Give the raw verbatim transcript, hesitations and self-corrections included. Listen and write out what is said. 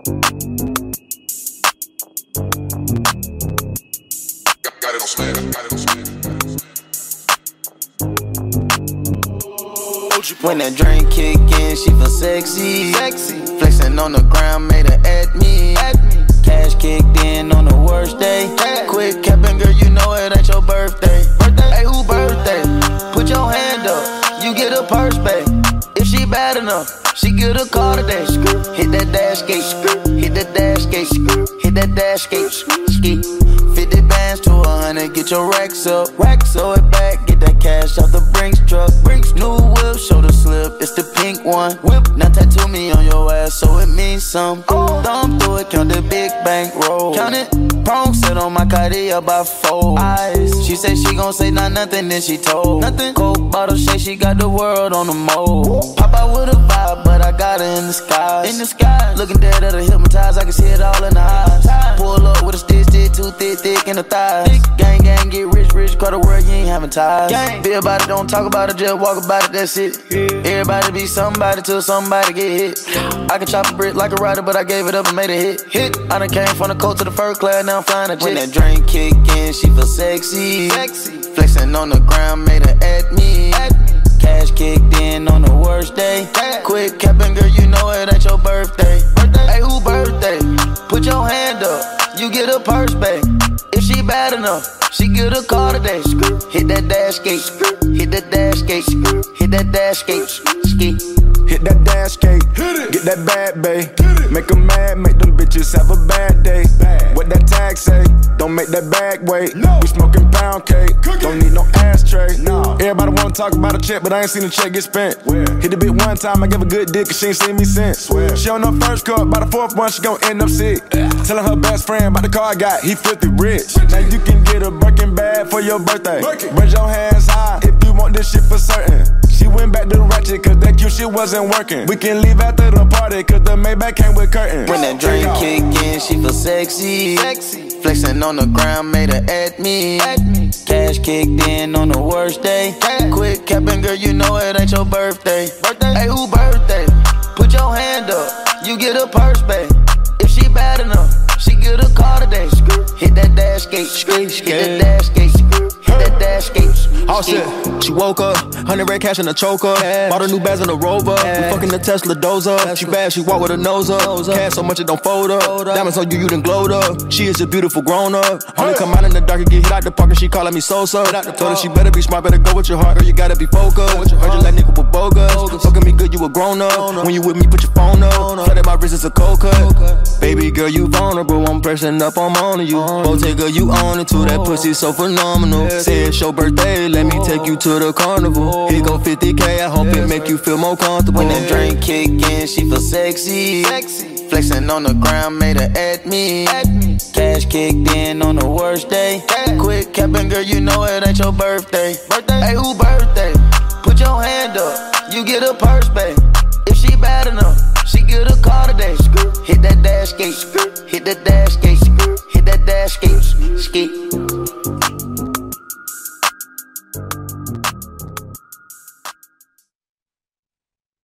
Got it on smash, got it on smash. When that drink kick in, she feel sexy. Sexy. Flexing on the ground, made her at me. At me. Cash kicked in on the worst day. Yeah. Quick capping, girl, you know it ain't your birthday. Birthday? Hey, who birthday? Put your hand up, you get a purse back. If she bad enough, she get a car today. Hit that dash gate, hit that dash gate, hit that dash gate, ski. fifty bands to a hundred, get your racks up. Racks so it back, get that cash out the Brinks truck. Brinks new whip, shoulder slip, it's the pink one. Whip, now tattoo me on your ass, so it means some. Oh. Thumb through it, count the big bank roll. Count it, prong set on my Cartier by four eyes. She said she gon' say not nothing, then she told. Nothing. Coke bottle shake, she got the world on the mold. Pop out with a vibe, but I got her in the skies. In the sky, looking dead at her hypnotized, I can see it all in the eyes. Pull up with a stick, stick, too thick, thick in the thighs. Gang, gang, get rich, rich, call the world, you ain't having ties. Gang. Be about it, don't talk about it, just walk about it, that's it. Everybody be somebody till somebody get hit. I can chop a brick like a rider, but I gave it up and made a hit. Hit. I done came from the coast to the first class, now I'm flying a jet. When that drink kick in, she feel sexy. Sexy. Flexing on the ground, made her at me. At me. Cash kicked in on the worst day. Yeah. Quick capping, girl, you know it ain't your birthday. Birthday? Hey, who birthday? Put your hand up, you get a purse back. If she bad enough, she get a car today. Hit that dash gate, hit that dash gate, hit that dash gate, ski. Hit that dash gate, get that bad bay. Make 'em mad, make them bitches have a bad day. What that tag say? Don't make that bag wait. We smoking pound cake, don't need no ashtray. Everybody wanna talk about a check, but I ain't seen a check get spent. Hit the bitch one time, I give a good dick, cause she ain't seen me since. She on her first cup, by the fourth one, she gon' end up sick. Telling her best friend about the car I got, he filthy rich. Now you can get a Birkin bag for your birthday. Raise your hands high if you want this shit for certain. She went back to ratchet cause that cute shit wasn't working. We can leave after the party cause the Maybach came with curtains. When that drink kick in, she feel sexy. Sexy. Flexing on the ground, made her at me. At me. Cash kicked in on the worst day. Yeah. Quick capping, girl, you know it ain't your birthday. Birthday? Hey, who birthday? Put your hand up, you get a purse back. If she bad enough, she get a car today. Hit that dash gate, hit that dash gate, hit that dash gate. All set. She woke up, hundred red cash in a choker. Cash. Bought a new bags in a Rover. Cash. We fucking the Tesla dozer. Tesla. She bad, she walk with her nose up. Nose up. Cash so much it don't fold up. Fold up. Diamonds on you, you done glowed up. She is a beautiful grown up. Hey. Only come out in the dark and get hit out the park and she calling me Sosa. Told her she better be smart, better go with your heart, girl. You gotta be focused. Heard you like nigga with bogus. bogus. Fucking me good, you a grown up. Grown up. When you with me, put your phone up. Flooded my wrist, it's a cold cut. Cold cut. Baby girl, you vulnerable. I'm pressing up, I'm on you. Bottega, you on it too. That pussy so phenomenal. Yeah. Say it's your birthday, let me take you to the carnival. Here go fifty K, I hope yeah, it make right. you feel more comfortable. When that drink kick in, she feel sexy. Sexy. Flexing on the ground, made her at me. At me. Cash kicked in on the worst day. Yeah. Quick capping, girl, you know it ain't your birthday. Birthday? Hey, who birthday? Put your hand up, you get a purse back. If she bad enough, she get a car today. Hit that dash gate, hit that dash gate.